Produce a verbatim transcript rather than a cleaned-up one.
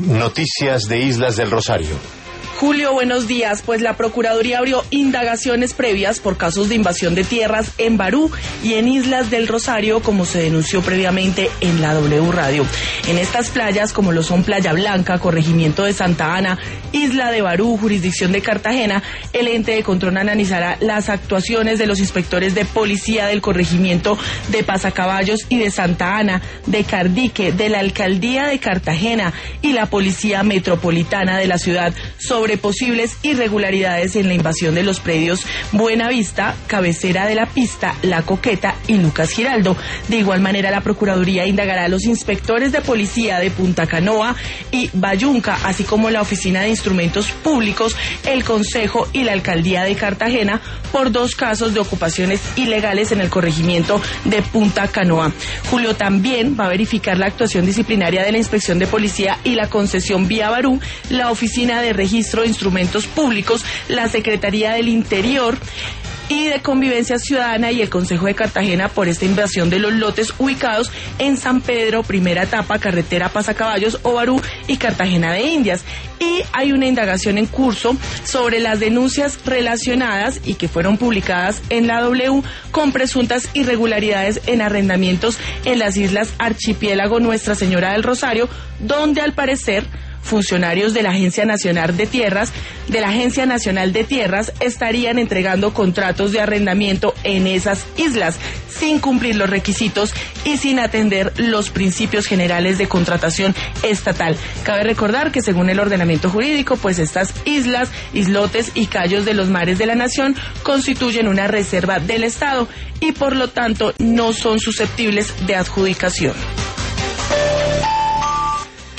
Noticias de Islas del Rosario. Julio, buenos días. Pues la Procuraduría abrió indagaciones previas por casos de invasión de tierras en Barú y en Islas del Rosario, como se denunció previamente en la W Radio. En estas playas, como lo son Playa Blanca, corregimiento de Santa Ana, Isla de Barú, jurisdicción de Cartagena, el ente de control analizará las actuaciones de los inspectores de policía del corregimiento de Pasacaballos y de Santa Ana, de Cardique, de la Alcaldía de Cartagena y la Policía Metropolitana de la ciudad sobre posibles irregularidades en la invasión de los predios Buenavista, Cabecera de la Pista, La Coqueta y Lucas Giraldo. De igual manera, la Procuraduría indagará a los inspectores de policía de Punta Canoa y Bayunca, así como la Oficina de Instrumentos Públicos, el Consejo y la Alcaldía de Cartagena por dos casos de ocupaciones ilegales en el corregimiento de Punta Canoa. Julio también va a verificar la actuación disciplinaria de la Inspección de Policía y la Concesión Vía Barú, la Oficina de Registro de Instrumentos Públicos, la Secretaría del Interior y de Convivencia Ciudadana y el Consejo de Cartagena por esta invasión de los lotes ubicados en San Pedro, primera etapa, carretera Pasacaballos, Obarú y Cartagena de Indias. Y hay una indagación en curso sobre las denuncias relacionadas y que fueron publicadas en la W con presuntas irregularidades en arrendamientos en las islas Archipiélago Nuestra Señora del Rosario, donde al parecer funcionarios de la Agencia Nacional de Tierras, de la Agencia Nacional de Tierras estarían entregando contratos de arrendamiento en esas islas sin cumplir los requisitos y sin atender los principios generales de contratación estatal. Cabe recordar que según el ordenamiento jurídico, pues estas islas, islotes y cayos de los mares de la nación constituyen una reserva del Estado y por lo tanto no son susceptibles de adjudicación.